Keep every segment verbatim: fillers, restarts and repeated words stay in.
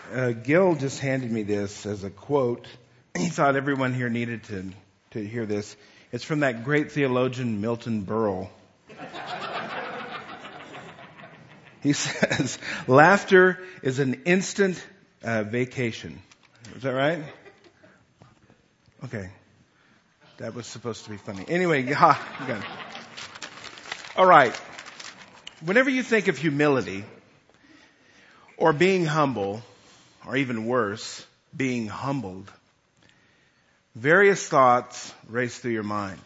Uh, Gil just handed me this as a quote. He thought everyone here needed to, to hear this. It's from that great theologian Milton Berle. He says, laughter is an instant uh, vacation. Is that right? Okay. That was supposed to be funny. Anyway, yeah, you got it. All right. Whenever you think of humility or being humble, or even worse, being humbled, various thoughts race through your mind.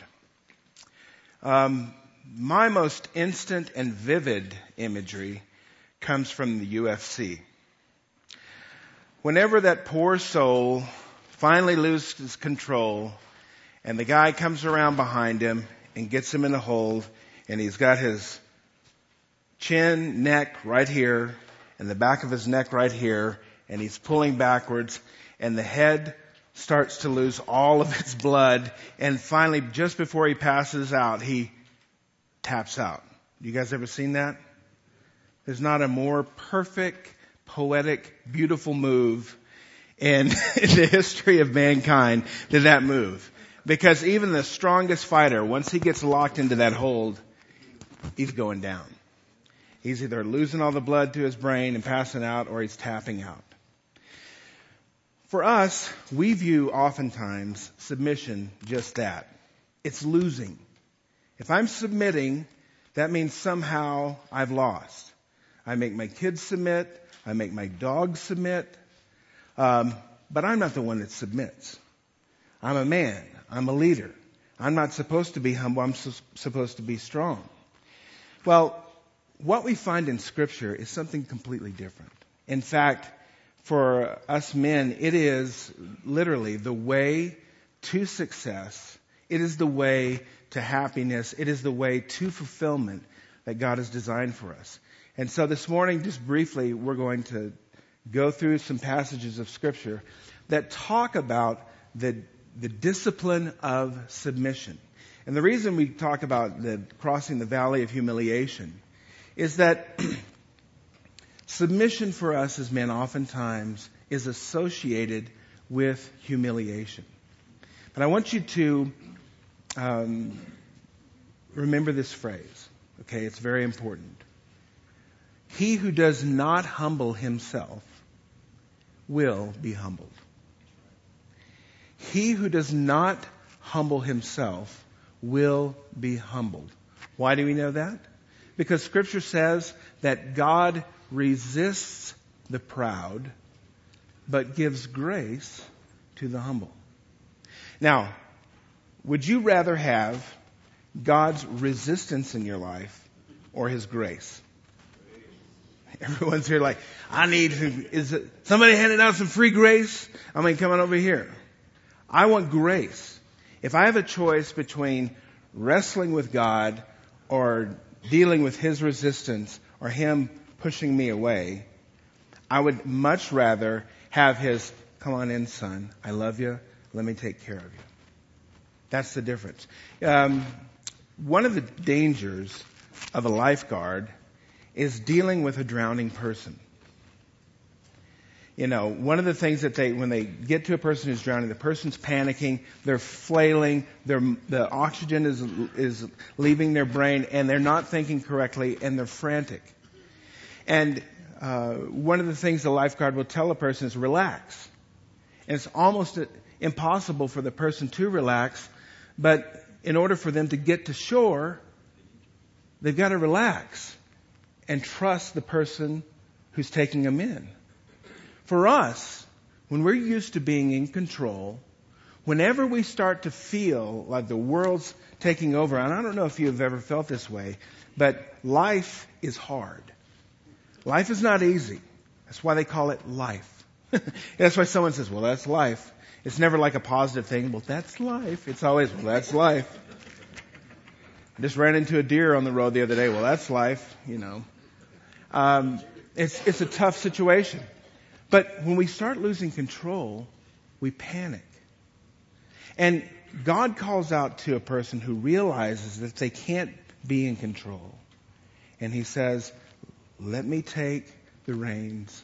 Um, my most instant and vivid imagery comes from the U F C. Whenever that poor soul finally loses control and the guy comes around behind him and gets him in a hold, and he's got his chin, neck right here, and the back of his neck right here, and he's pulling backwards, and the head starts to lose all of its blood, and finally, just before he passes out, he taps out. You guys ever seen that? There's not a more perfect, poetic, beautiful move in, in the history of mankind than that move. Because even the strongest fighter, once he gets locked into that hold, he's going down. He's either losing all the blood to his brain and passing out, or he's tapping out. For us, we view oftentimes submission just that. It's losing. If I'm submitting, that means somehow I've lost. I make my kids submit. I make my dog submit. Um, but I'm not the one that submits. I'm a man. I'm a leader. I'm not supposed to be humble. I'm su- supposed to be strong. Well, what we find in Scripture is something completely different. In fact, for us men, it is literally the way to success. It is the way to happiness. It is the way to fulfillment that God has designed for us. And so this morning, just briefly, we're going to go through some passages of Scripture that talk about the, the discipline of submission. And the reason we talk about the crossing the valley of humiliation is that submission for us as men oftentimes is associated with humiliation. But I want you to um, remember this phrase, okay? It's very important. He who does not humble himself will be humbled. He who does not humble himself will be humbled. Why do we know that? Because Scripture says that God resists the proud, but gives grace to the humble. Now, would you rather have God's resistance in your life or His grace? Everyone's here like, I need, is it, somebody handing out some free grace? I mean, come on over here. I want grace. If I have a choice between wrestling with God or dealing with His resistance or Him pushing me away, I would much rather have His, come on in, son, I love you, let me take care of you. That's the difference. Um, one of the dangers of a lifeguard is dealing with a drowning person. You know, one of the things that they, when they get to a person who's drowning, the person's panicking, they're flailing, they're, the oxygen is, is leaving their brain, and they're not thinking correctly, and they're frantic. And uh, one of the things the lifeguard will tell a person is relax. And it's almost impossible for the person to relax, but in order for them to get to shore, they've got to relax and trust the person who's taking them in. For us, when we're used to being in control, whenever we start to feel like the world's taking over, and I don't know if you've ever felt this way, but life is hard. Life is not easy. That's why they call it life. That's why someone says, well, that's life. It's never like a positive thing. Well, that's life. It's always, well, that's life. I just ran into a deer on the road the other day. Well, that's life, you know. Um, it's, it's a tough situation. But when we start losing control, we panic. And God calls out to a person who realizes that they can't be in control. And He says, let me take the reins.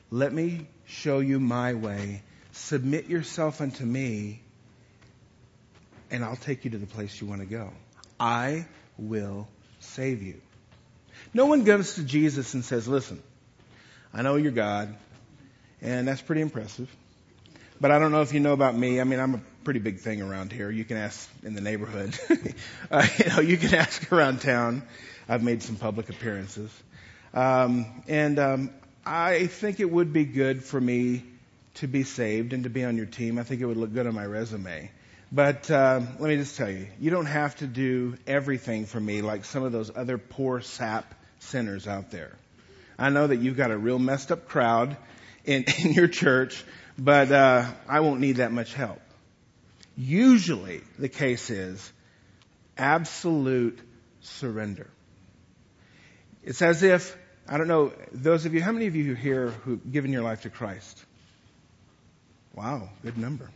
Let me show you my way. Submit yourself unto me, and I'll take you to the place you want to go. I will save you. No one goes to Jesus and says, listen, I know you're God, and that's pretty impressive. But I don't know if you know about me. I mean, I'm a pretty big thing around here. You can ask in the neighborhood. uh, you know, you can ask around town. I've made some public appearances. Um, and um, I think it would be good for me to be saved and to be on your team. I think it would look good on my resume. But um, let me just tell you, you don't have to do everything for me like some of those other poor sap sinners out there. I know that you've got a real messed up crowd in, in your church, but uh, I won't need that much help. Usually the case is absolute surrender. It's as if, I don't know, those of you, how many of you here who've given your life to Christ? Wow, good number.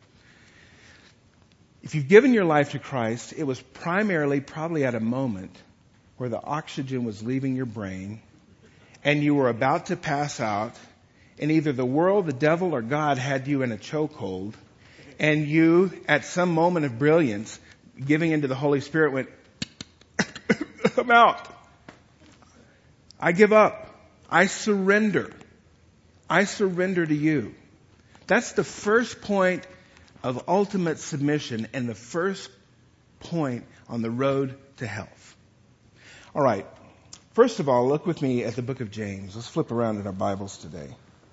If you've given your life to Christ, it was primarily probably at a moment where the oxygen was leaving your brain and you were about to pass out, and either the world, the devil, or God had you in a chokehold, and you, at some moment of brilliance, giving into the Holy Spirit, went, I'm out. I give up. I surrender. I surrender to you. That's the first point of ultimate submission and the first point on the road to health. All right. First of all, look with me at the book of James. Let's flip around in our Bibles today.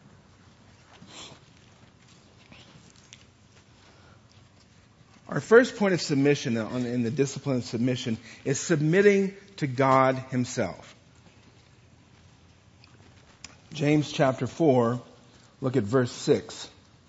Our first point of submission in the discipline of submission is submitting to God Himself. James chapter four, look at verse six.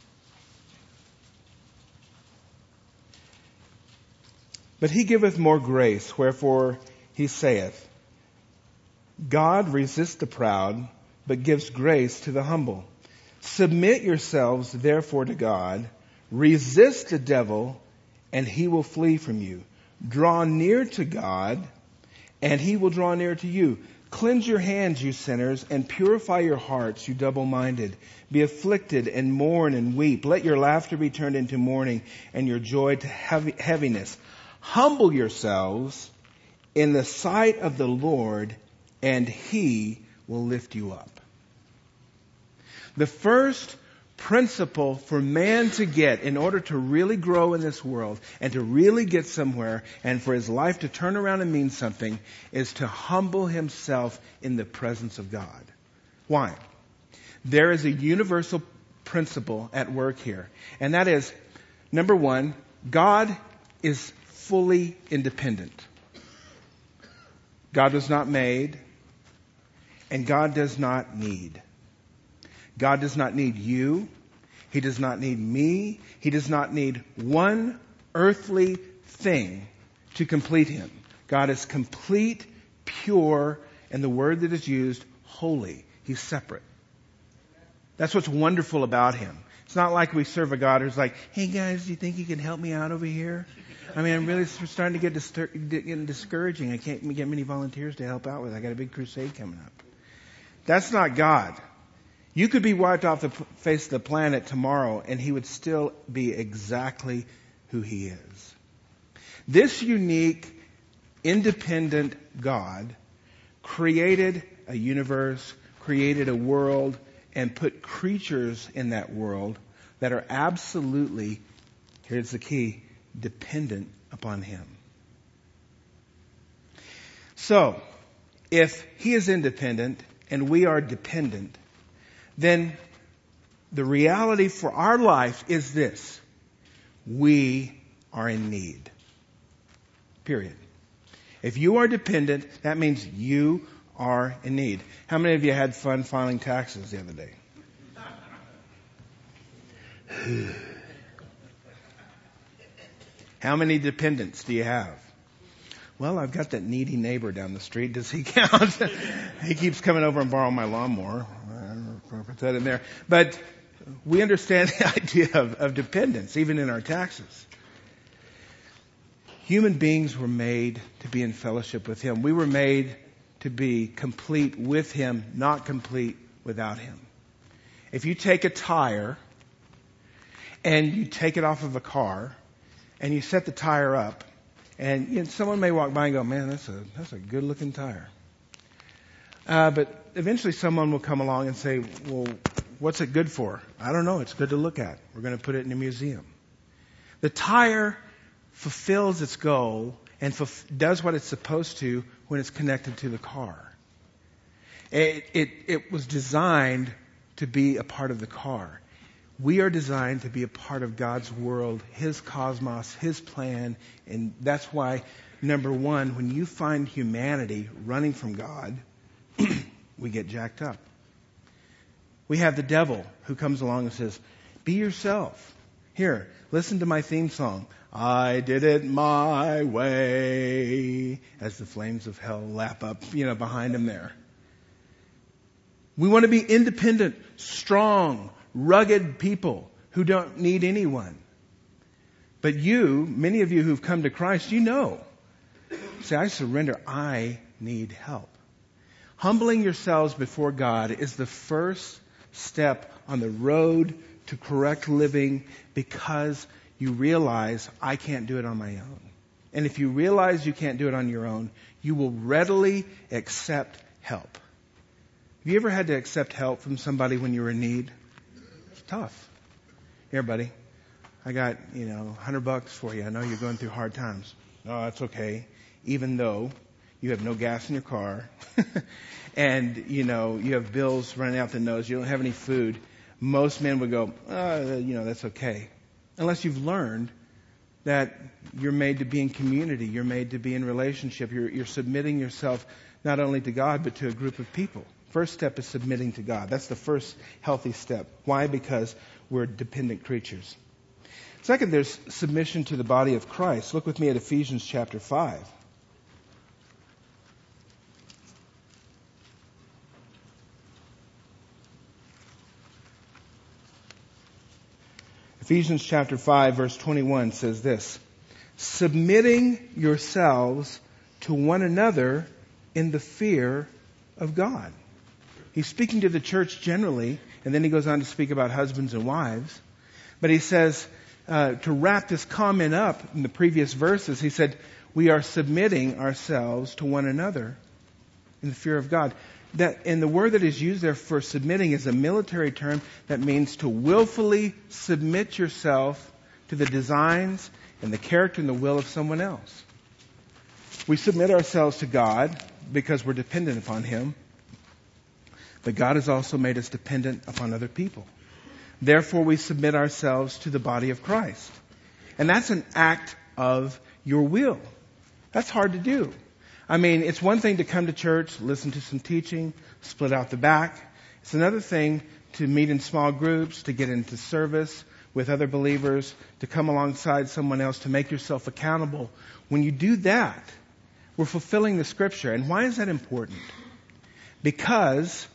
But He giveth more grace, wherefore He saith, God resists the proud, but gives grace to the humble. Submit yourselves therefore to God. Resist the devil, and he will flee from you. Draw near to God, and He will draw near to you. Cleanse your hands, you sinners, and purify your hearts, you double-minded. Be afflicted and mourn and weep. Let your laughter be turned into mourning, and your joy to heavy, heaviness. Humble yourselves in the sight of the Lord, and He will lift you up. The first principle for man to get in order to really grow in this world and to really get somewhere and for his life to turn around and mean something is to humble himself in the presence of God. Why? There is a universal principle at work here. And that is, number one, God is fully independent. God was not made, and God does not need. God does not need you. He does not need me. He does not need one earthly thing to complete Him. God is complete, pure, and the word that is used, holy. He's separate. That's what's wonderful about Him. It's not like we serve a God who's like, hey guys, do you think you can help me out over here? I mean, I'm really starting to get distur- getting discouraging. I can't get many volunteers to help out with. I got a big crusade coming up. That's not God. You could be wiped off the face of the planet tomorrow and He would still be exactly who He is. This unique, independent God created a universe, created a world, and put creatures in that world that are absolutely, here's the key, dependent upon Him. So, if He is independent and we are dependent, then the reality for our life is this. We are in need. Period. If you are dependent, that means you are in need. How many of you had fun filing taxes the other day? How many dependents do you have? Well, I've got that needy neighbor down the street. Does he count? He keeps coming over and borrowing my lawnmower. I don't know if I put that in there. But we understand the idea of, of dependence, even in our taxes. Human beings were made to be in fellowship with Him. We were made to be complete with Him, not complete without Him. If you take a tire and you take it off of a car and you set the tire up, and you know, someone may walk by and go, man, that's a, that's a good looking tire. Uh, but eventually someone will come along and say, well, what's it good for? I don't know. It's good to look at. We're going to put it in a museum. The tire fulfills its goal and fulf- does what it's supposed to when it's connected to the car. It, it, it was designed to be a part of the car. We are designed to be a part of God's world, His cosmos, His plan, and that's why, number one, when you find humanity running from God, we get jacked up. We have the devil who comes along and says, be yourself. Here, listen to my theme song. I did it my way, as the flames of hell lap up, you know, behind him there. We want to be independent, strong, rugged people who don't need anyone. But you, many of you who've come to Christ, you know. Say, I surrender. I need help. Humbling yourselves before God is the first step on the road to correct living, because you realize I can't do it on my own. And if you realize you can't do it on your own, you will readily accept help. Have you ever had to accept help from somebody when you were in need? It's tough. Here, buddy, I got, you know, a hundred bucks for you. I know you're going through hard times. Oh, that's okay. Even though you have no gas in your car and, you know, you have bills running out the nose, you don't have any food. Most men would go, oh, you know, that's okay. Unless you've learned that you're made to be in community. You're made to be in relationship. You're, you're submitting yourself not only to God, but to a group of people. First step is submitting to God. That's the first healthy step. Why? Because we're dependent creatures. Second, there's submission to the body of Christ. Look with me at Ephesians chapter five. Ephesians chapter five, verse twenty-one says this, submitting yourselves to one another in the fear of God. He's speaking to the church generally, and then he goes on to speak about husbands and wives. But he says, uh, to wrap this comment up in the previous verses, he said, we are submitting ourselves to one another in the fear of God. That, and the word that is used there for submitting is a military term that means to willfully submit yourself to the designs and the character and the will of someone else. We submit ourselves to God because we're dependent upon Him. But God has also made us dependent upon other people. Therefore, we submit ourselves to the body of Christ. And that's an act of your will. That's hard to do. I mean, it's one thing to come to church, listen to some teaching, split out the back. It's another thing to meet in small groups, to get into service with other believers, to come alongside someone else, to make yourself accountable. When you do that, we're fulfilling the Scripture. And why is that important? Because,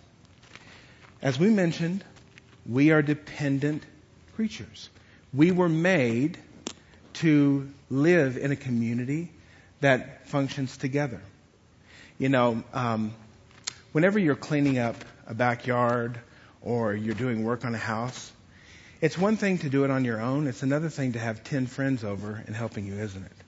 as we mentioned, we are dependent creatures. We were made to live in a community that functions together. You know, um, whenever you're cleaning up a backyard or you're doing work on a house, it's one thing to do it on your own. It's another thing to have ten friends over and helping you, isn't it?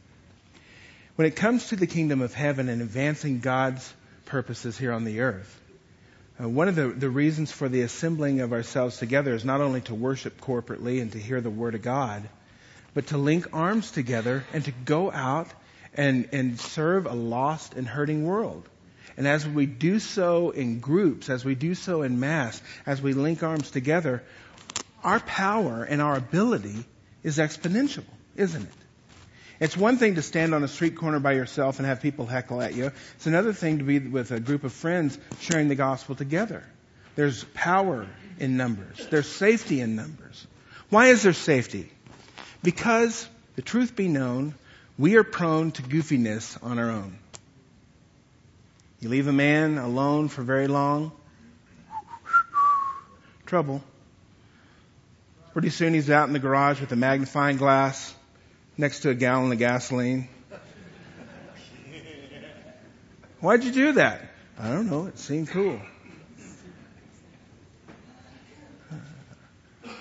When it comes to the kingdom of heaven and advancing God's purposes here on the earth, uh, one of the, the reasons for the assembling of ourselves together is not only to worship corporately and to hear the Word of God, but to link arms together and to go out and, and serve a lost and hurting world. And as we do so in groups, as we do so in mass, as we link arms together, our power and our ability is exponential, isn't it? It's one thing to stand on a street corner by yourself and have people heckle at you. It's another thing to be with a group of friends sharing the gospel together. There's power in numbers. There's safety in numbers. Why is there safety? Because, the truth be known, we are prone to goofiness on our own. You leave a man alone for very long, trouble. Pretty soon he's out in the garage with a magnifying glass next to a gallon of gasoline. Why'd you do that? I don't know. It seemed cool.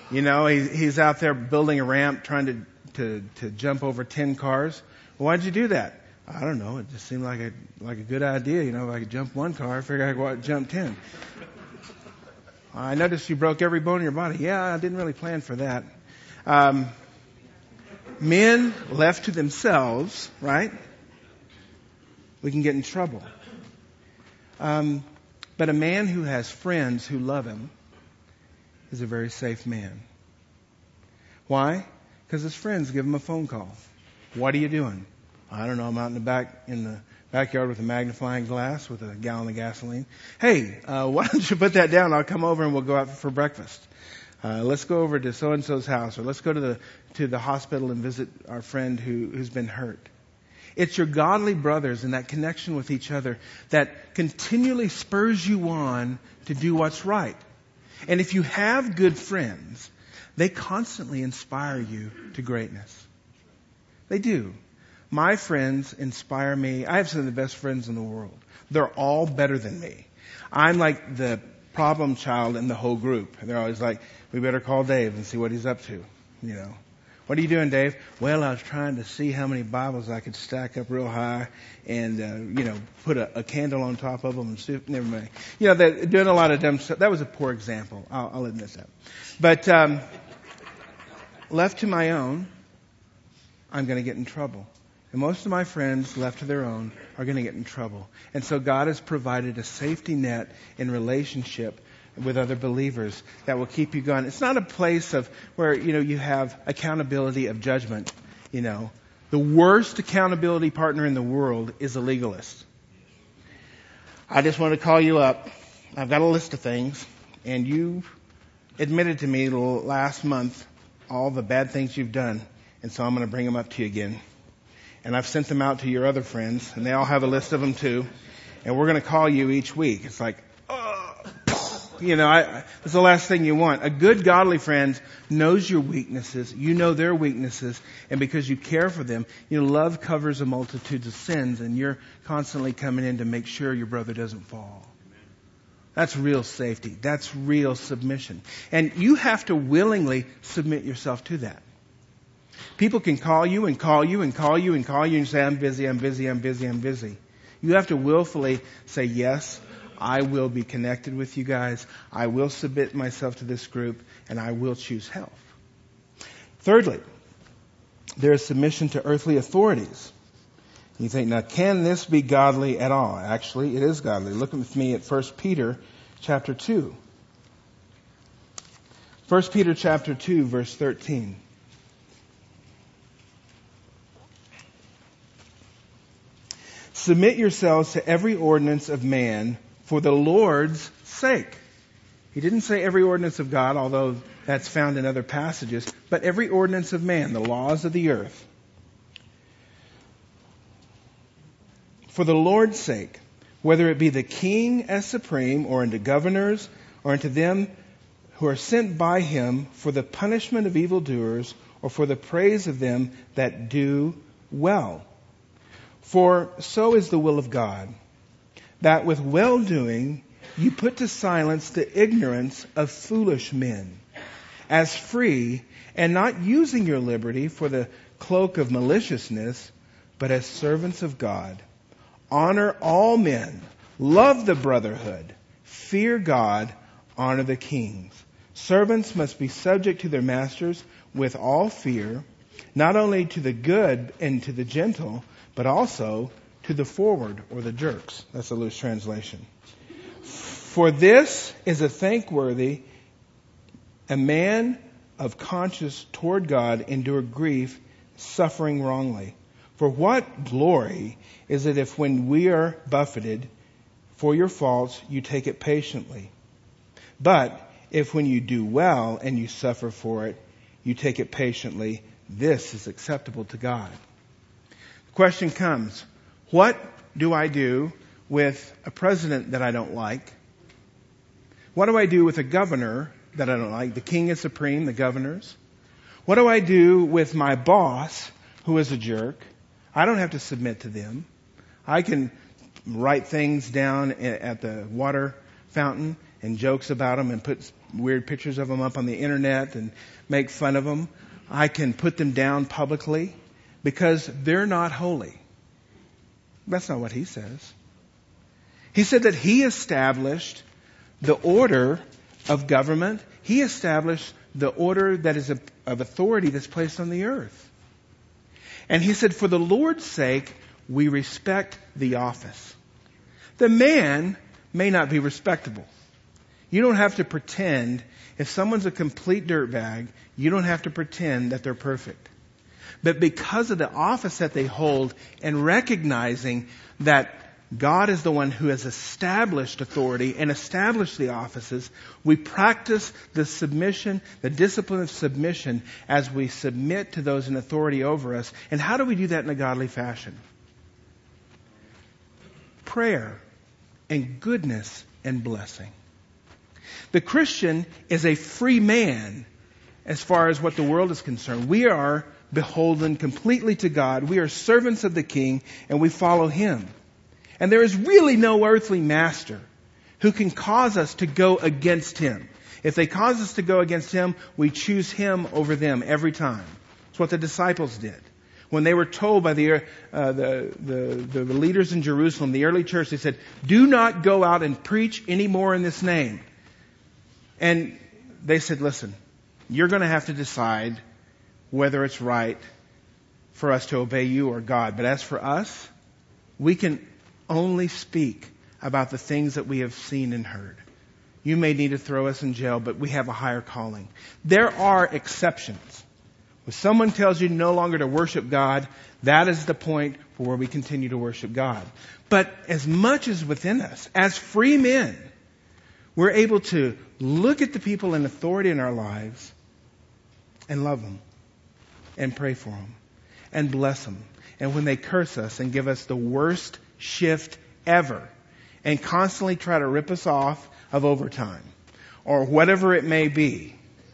You know, he, he's out there building a ramp, trying to, to, to jump over ten cars. Well, why'd you do that? I don't know. It just seemed like a, like a good idea. You know, if I could jump one car, I figured I could go out and jump ten. I noticed you broke every bone in your body. Yeah, I didn't really plan for that. Um, men left to themselves, right? We can get in trouble. Um, but a man who has friends who love him is a very safe man. Why? Because his friends give him a phone call. What are you doing? I don't know. I'm out in the back, in the backyard with a magnifying glass with a gallon of gasoline. Hey, uh, why don't you put that down? I'll come over and we'll go out for breakfast. Uh, let's go over to so and so's house, or let's go to the to the hospital and visit our friend who who's been hurt. It's your godly brothers and that connection with each other that continually spurs you on to do what's right. And if you have good friends, they constantly inspire you to greatness. They do. My friends inspire me. I have some of the best friends in the world. They're all better than me. I'm like the problem child in the whole group. And they're always like, we better call Dave and see what he's up to. You know, what are you doing, Dave? Well, I was trying to see how many Bibles I could stack up real high and, uh, you know, put a, a candle on top of them and see, never mind. You know, they're doing a lot of dumb stuff. That was a poor example. I'll, I'll admit that. But, um, left to my own, I'm going to get in trouble. And most of my friends left to their own are going to get in trouble. And so God has provided a safety net in relationship with other believers that will keep you going. It's not a place of where, you know, you have accountability of judgment. You know, the worst accountability partner in the world is a legalist. I just want to call you up. I've got a list of things, and you admitted to me last month all the bad things you've done, and so I'm going to bring them up to you again. And I've sent them out to your other friends, and they all have a list of them too. And we're going to call you each week. It's like, oh, you know, I, it's the last thing you want. A good godly friend knows your weaknesses. You know their weaknesses. And because you care for them, you know, love covers a multitude of sins. And you're constantly coming in to make sure your brother doesn't fall. That's real safety. That's real submission. And you have to willingly submit yourself to that. People can call you and call you and call you and call you and say, I'm busy, I'm busy, I'm busy, I'm busy. You have to willfully say, yes, I will be connected with you guys. I will submit myself to this group, and I will choose health. Thirdly, there is submission to earthly authorities. You think, now, can this be godly at all? Actually, it is godly. Look with me at First Peter chapter two. First Peter chapter two, verse thirteen. Submit yourselves to every ordinance of man for the Lord's sake. He didn't say every ordinance of God, although that's found in other passages, but every ordinance of man, the laws of the earth. For the Lord's sake, whether it be the king as supreme, or unto governors, or unto them who are sent by him for the punishment of evildoers, or for the praise of them that do well. For so is the will of God, that with well-doing you put to silence the ignorance of foolish men, as free, and not using your liberty for the cloak of maliciousness, but as servants of God. Honor all men, love the brotherhood, fear God, honor the kings. Servants must be subject to their masters with all fear, not only to the good and to the gentle, but also to the forward or the jerks. That's a loose translation. For this is a thankworthy, a man of conscience toward God endure grief, suffering wrongly. For what glory is it if when we are buffeted for your faults, you take it patiently? But if when you do well and you suffer for it, you take it patiently, this is acceptable to God. The question comes, what do I do with a president that I don't like? What do I do with a governor that I don't like? The king is supreme, the governors. What do I do with my boss who is a jerk? I don't have to submit to them. I can write things down at the water fountain and jokes about them and put weird pictures of them up on the internet and make fun of them. I can put them down publicly because they're not holy. That's not what he says. He said that he established the order of government. He established the order that is of authority that's placed on the earth. And he said, for the Lord's sake, we respect the office. The man may not be respectable. You don't have to pretend. If someone's a complete dirtbag, you don't have to pretend that they're perfect. But because of the office that they hold and recognizing that God is the one who has established authority and established the offices, we practice the submission, the discipline of submission as we submit to those in authority over us. And how do we do that in a godly fashion? Prayer and goodness and blessing. The Christian is a free man as far as what the world is concerned. We are beholden completely to God. We are servants of the King and we follow Him. And there is really no earthly master who can cause us to go against Him. If they cause us to go against Him, we choose Him over them every time. It's what the disciples did. When they were told by the, uh, the, the, the leaders in Jerusalem, the early church, they said, do not go out and preach anymore in this name. And they said, listen, you're going to have to decide whether it's right for us to obey you or God. But as for us, we can only speak about the things that we have seen and heard. You may need to throw us in jail, but we have a higher calling. There are exceptions. When someone tells you no longer to worship God, that is the point for where we continue to worship God. But as much as within us, as free men, we're able to look at the people in authority in our lives and love them and pray for them and bless them. And when they curse us and give us the worst shift ever and constantly try to rip us off of overtime or whatever it may be,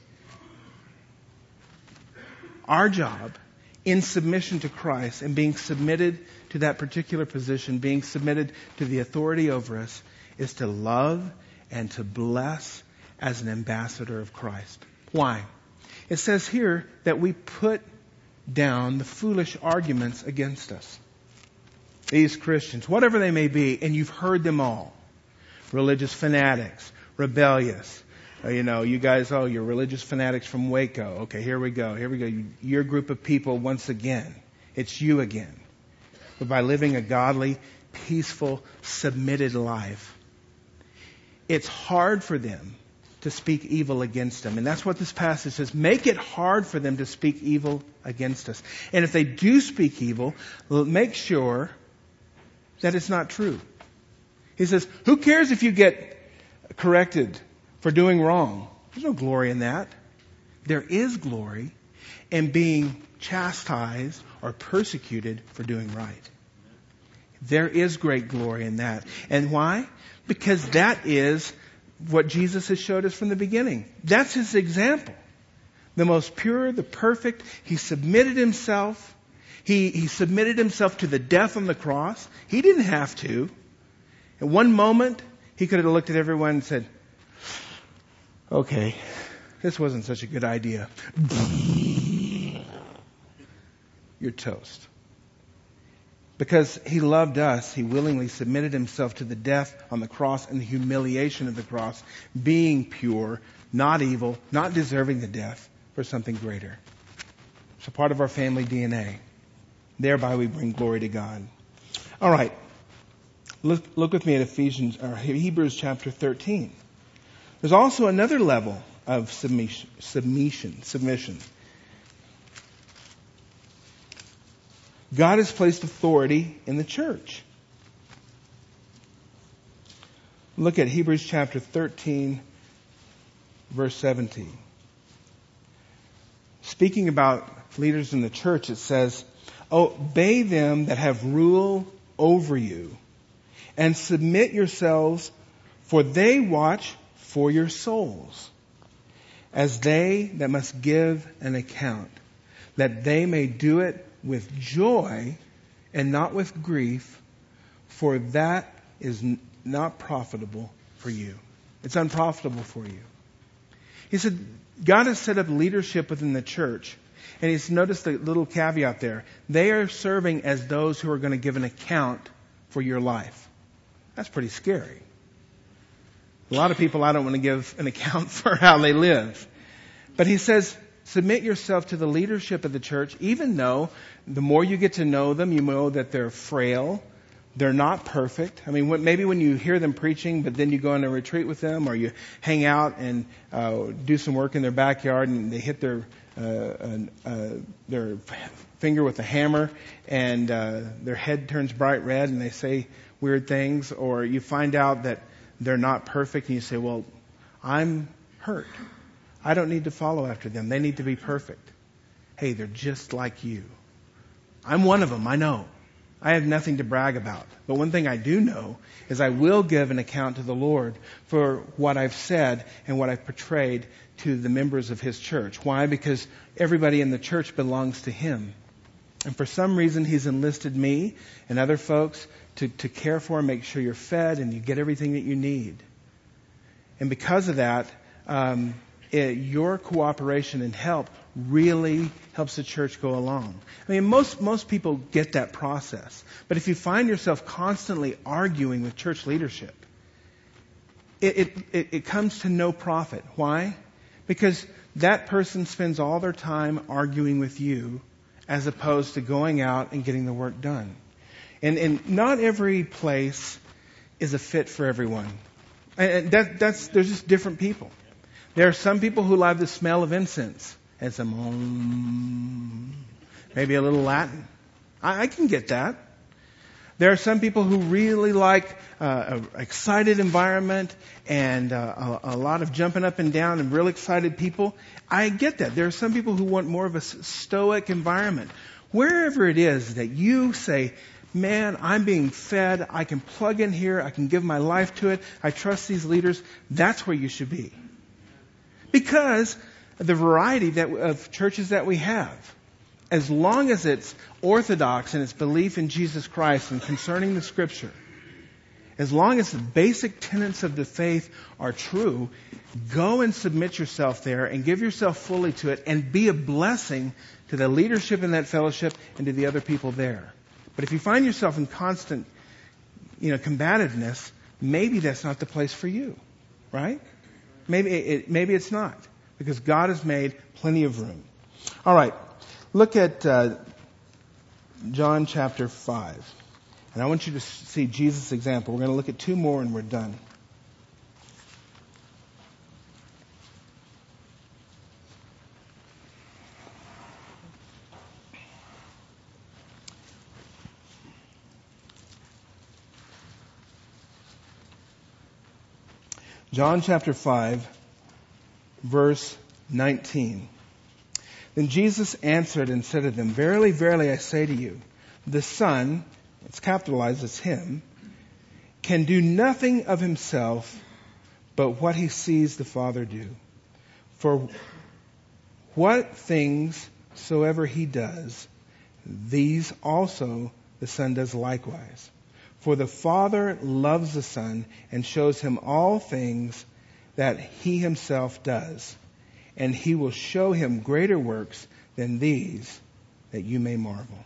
our job in submission to Christ and being submitted to that particular position, being submitted to the authority over us, is to love and to bless as an ambassador of Christ. Why? It says here that we put down the foolish arguments against us. These Christians, whatever they may be, and you've heard them all. Religious fanatics, rebellious. Uh, you know, you guys, oh, you're religious fanatics from Waco. Okay, here we go. Here we go. Your group of people once again. It's you again. But by living a godly, peaceful, submitted life, it's hard for them to speak evil against them. And that's what this passage says. Make it hard for them to speak evil against us. And if they do speak evil, make sure that it's not true. He says, who cares if you get corrected for doing wrong? There's no glory in that. There is glory in being chastised or persecuted for doing right. There is great glory in that. And why? Because that is what Jesus has showed us from the beginning. That's His example. The most pure, the perfect. He submitted Himself. He, he submitted Himself to the death on the cross. He didn't have to. At one moment, He could have looked at everyone and said, okay, this wasn't such a good idea. You're toast. Because He loved us, He willingly submitted Himself to the death on the cross and the humiliation of the cross, being pure, not evil, not deserving the death for something greater. It's a part of our family D N A. Thereby we bring glory to God. All right. Look, look with me at Ephesians or Hebrews chapter thirteen. There's also another level of submission, submission, submission. God has placed authority in the church. Look at Hebrews chapter thirteen, verse seventeen. Speaking about leaders in the church, it says, obey them that have rule over you, and submit yourselves, for they watch for your souls, as they that must give an account, that they may do it with joy and not with grief, for that is n- not profitable for you. It's unprofitable for you. He said, God has set up leadership within the church. And he's noticed the little caveat there. They are serving as those who are going to give an account for your life. That's pretty scary. A lot of people, I don't want to give an account for how they live. But he says, submit yourself to the leadership of the church, even though the more you get to know them, you know that they're frail. They're not perfect. I mean, maybe when you hear them preaching, but then you go on a retreat with them, or you hang out and uh, do some work in their backyard, and they hit their uh, uh, uh, their finger with a hammer, and uh, their head turns bright red, and they say weird things, or you find out that they're not perfect, and you say, "Well, I'm hurt. I don't need to follow after them. They need to be perfect." Hey, they're just like you. I'm one of them. I know. I have nothing to brag about. But one thing I do know is I will give an account to the Lord for what I've said and what I've portrayed to the members of His church. Why? Because everybody in the church belongs to Him. And for some reason, He's enlisted me and other folks to, to care for and make sure you're fed and you get everything that you need. And because of that, um, it, your cooperation and help really helps the church go along. I mean, most most people get that process. But if you find yourself constantly arguing with church leadership, it, it, it, it comes to no profit. Why? Because that person spends all their time arguing with you as opposed to going out and getting the work done. And, and not every place is a fit for everyone. And that, that's there's just different people. There are some people who love the smell of incense and some um, maybe a little Latin. I, I can get that. There are some people who really like uh, an excited environment and uh, a, a lot of jumping up and down and real excited people. I get that. There are some people who want more of a stoic environment. Wherever it is that you say, man, I'm being fed, I can plug in here, I can give my life to it, I trust these leaders, that's where you should be. Because the variety that of churches that we have, as long as it's orthodox in its belief in Jesus Christ and concerning the Scripture, as long as the basic tenets of the faith are true, go and submit yourself there and give yourself fully to it and be a blessing to the leadership in that fellowship and to the other people there. But if you find yourself in constant, you know, combativeness, maybe that's not the place for you, right? Maybe it, maybe it's not, because God has made plenty of room. All right, look at uh, John chapter five. And I want you to see Jesus' example. We're going to look at two more and we're done. John chapter five, verse nineteen. Then Jesus answered and said to them, "Verily, verily, I say to you, the Son," it's capitalized as Him, "can do nothing of Himself but what He sees the Father do. For what things soever He does, these also the Son does likewise. For the Father loves the Son and shows Him all things that He Himself does. And He will show Him greater works than these, that you may marvel."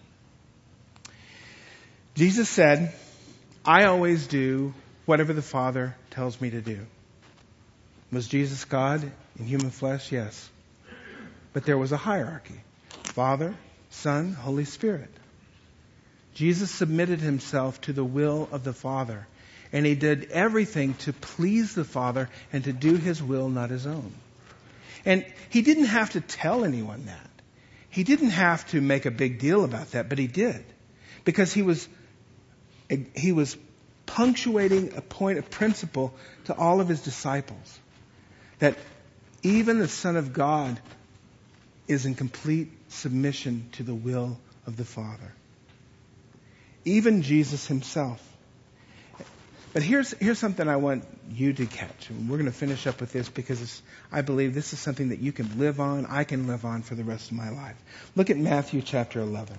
Jesus said, I always do whatever the Father tells me to do. Was Jesus God in human flesh? Yes. But there was a hierarchy. Father, Son, Holy Spirit. Jesus submitted Himself to the will of the Father. And He did everything to please the Father and to do His will, not His own. And He didn't have to tell anyone that. He didn't have to make a big deal about that, but He did. Because He was He was punctuating a point of principle to all of His disciples. That even the Son of God is in complete submission to the will of the Father. Even Jesus Himself. But here's here's something I want you to catch. And we're going to finish up with this because it's, I believe this is something that you can live on, I can live on for the rest of my life. Look at Matthew chapter eleven.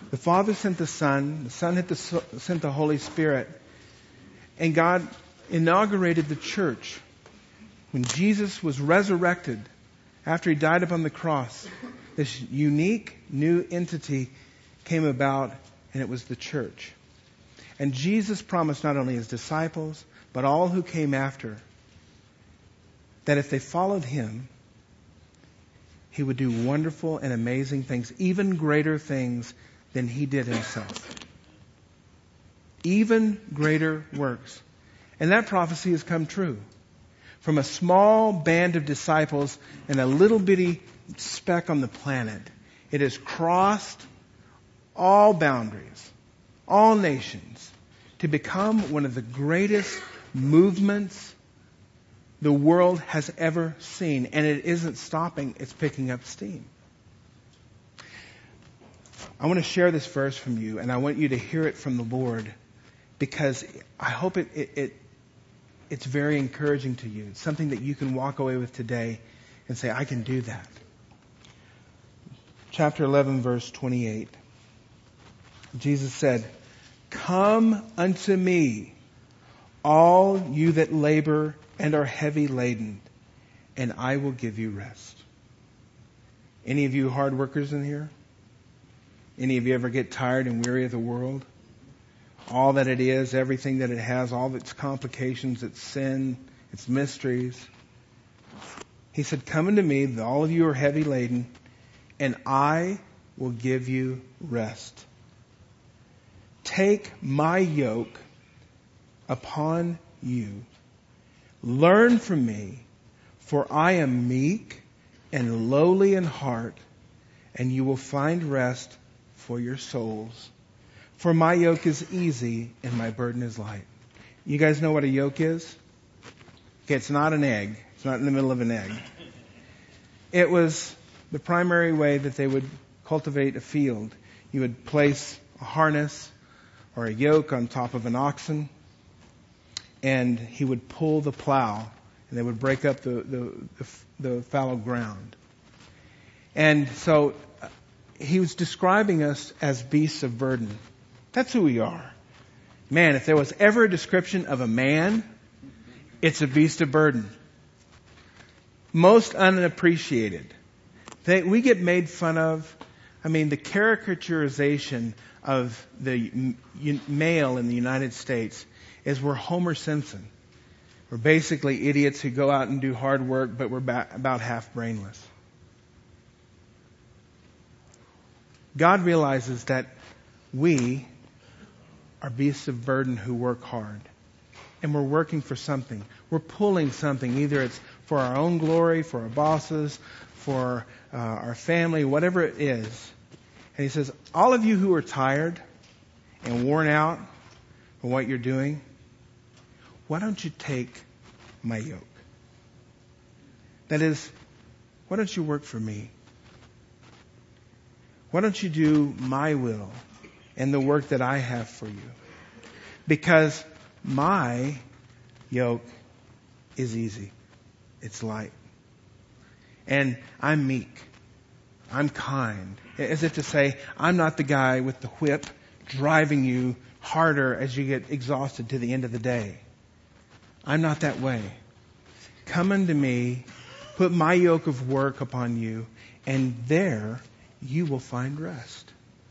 The Father sent the Son. The Son had the, sent the Holy Spirit. And God inaugurated the church. When Jesus was resurrected, after He died upon the cross, this unique new entity came about, and it was the church. And Jesus promised not only His disciples, but all who came after, that if they followed Him, He would do wonderful and amazing things, even greater things than He did Himself. Even greater works. And that prophecy has come true. From a small band of disciples and a little bitty speck on the planet, it has crossed all boundaries, all nations, to become one of the greatest movements the world has ever seen. And it isn't stopping, it's picking up steam. I want to share this verse from you, and I want you to hear it from the Lord, because I hope it, it, it it's very encouraging to you. It's something that you can walk away with today and say, I can do that. Chapter eleven, verse twenty-eight. Jesus said, "Come unto me, all you that labor and are heavy laden, and I will give you rest." Any of you hard workers in here? Any of you ever get tired and weary of the world? All that it is, everything that it has, all its complications, its sin, its mysteries. He said, "Come unto me, all of you are heavy laden, and I will give you rest. Take my yoke upon you. Learn from me, for I am meek and lowly in heart, and you will find rest for your souls. For my yoke is easy and my burden is light." You guys know what a yoke is? Okay, it's not an egg. It's not in the middle of an egg. It was the primary way that they would cultivate a field. You would place a harness or a yoke on top of an oxen, and he would pull the plow, and they would break up the, the, the, the fallow ground. And so uh, he was describing us as beasts of burden. That's who we are. Man, if there was ever a description of a man, it's a beast of burden. Most unappreciated. They, we get made fun of. I mean, the caricaturization of the m- male in the United States is we're Homer Simpson. We're basically idiots who go out and do hard work, but we're ba- about half brainless. God realizes that we are beasts of burden who work hard. And we're working for something. We're pulling something. Either it's for our own glory, for our bosses, for uh, our family, whatever it is. And he says, all of you who are tired and worn out for what you're doing, why don't you take my yoke? That is, why don't you work for me? Why don't you do my will and the work that I have for you? Because my yoke is easy. It's light. And I'm meek. I'm kind. As if to say, I'm not the guy with the whip driving you harder as you get exhausted to the end of the day. I'm not that way. Come unto me, put my yoke of work upon you, and there you will find rest.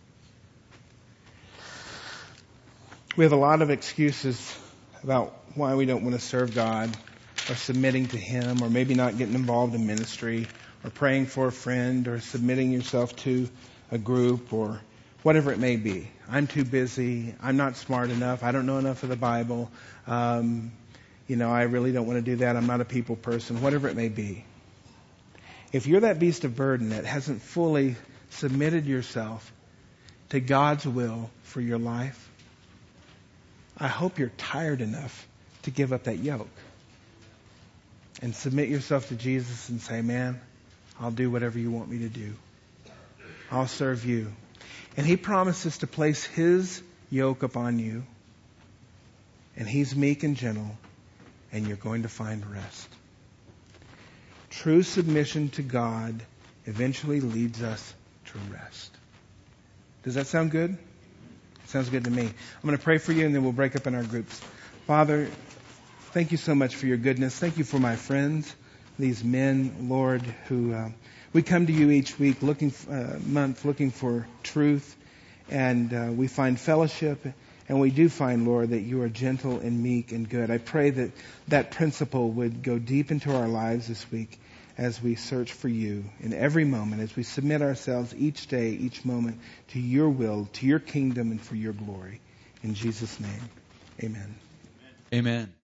We have a lot of excuses about why we don't want to serve God, or submitting to Him, or maybe not getting involved in ministry, or praying for a friend, or submitting yourself to a group, or whatever it may be. I'm too busy. I'm not smart enough. I don't know enough of the Bible. Um, you know, I really don't want to do that. I'm not a people person. Whatever it may be. If you're that beast of burden that hasn't fully submitted yourself to God's will for your life, I hope you're tired enough to give up that yoke and submit yourself to Jesus and say, man, I'll do whatever you want me to do. I'll serve you. And He promises to place His yoke upon you, and He's meek and gentle, and you're going to find rest. True submission to God eventually leads us to rest. Does that sound good? Sounds good to me. I'm going to pray for you and then we'll break up in our groups. Father, thank you so much for your goodness. Thank you for my friends, these men, Lord, who uh, we come to you each week, looking uh, month, looking for truth, and uh, we find fellowship, and we do find, Lord, that you are gentle and meek and good. I pray that that principle would go deep into our lives this week as we search for you in every moment, as we submit ourselves each day, each moment to your will, to your kingdom, and for your glory. In Jesus' name, amen. Amen.